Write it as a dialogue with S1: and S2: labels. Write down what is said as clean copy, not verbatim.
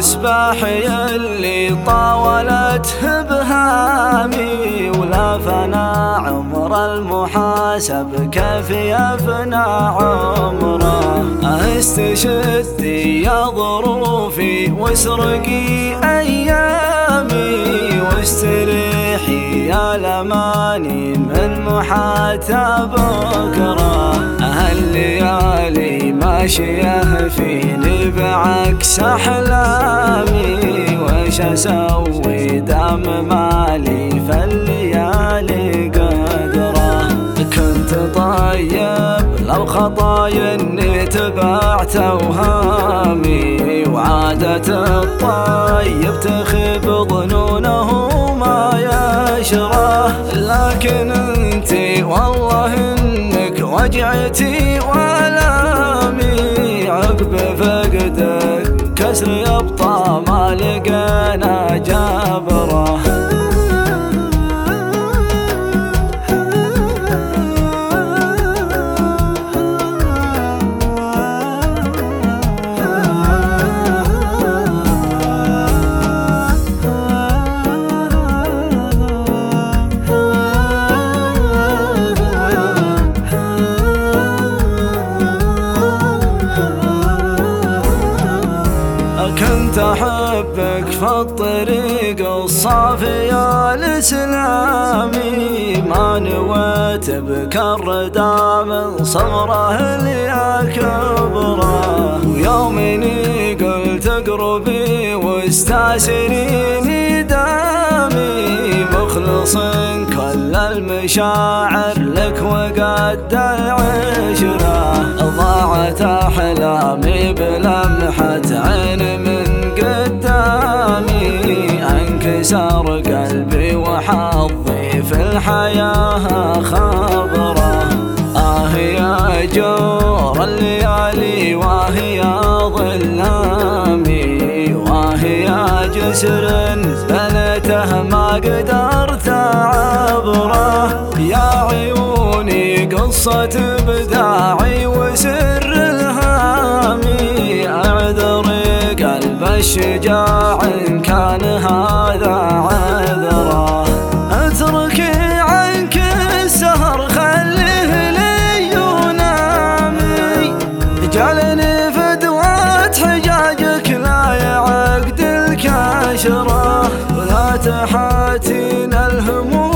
S1: الإصباح يلي طاولته بهامي، ولا فنا عمر المحاسب كيف يفنى عمره. استشدي يا ظروفي واسرقي أيامي، واستريحي يا لماني من محاتى بكرة. هالليالي ماشية فيني بعكس أحلامي، وش أسوي دام مالي فالليالي قدره. كنت طيب لو خطايا اني تبعت اوهامي، وعادة الطيب تخيب ظنونه ما يشره. لكن انتي والله انك وجعتي والامي، عقب فقدك كسر يبطى ما لقينا جابره. كنت أحبك في الطريق الصافية الإسلامي، ما نويت بك الردى من صغره اللي كبره. ويومني قلت اقربي واستأسريني دامي، مخلص كل المشاعر لك وقد العشرة. ضاعت أحلامي بلمحة عين من قدامي، انكسر قلبي وحظي في الحياة خبره. يا جور الليالي يا ظلامي، يا جسر بنته ما قدرت أعبره. يا عيوني قصة بداعي وسر الهامي، أعذري قلب الشجاع إن كان هذا عذره. اتركي عنك السهر خليه لي ينامي، جعلني فدوة حجاجك لا يعقد الكاشرة. ولا تحاتين الهموم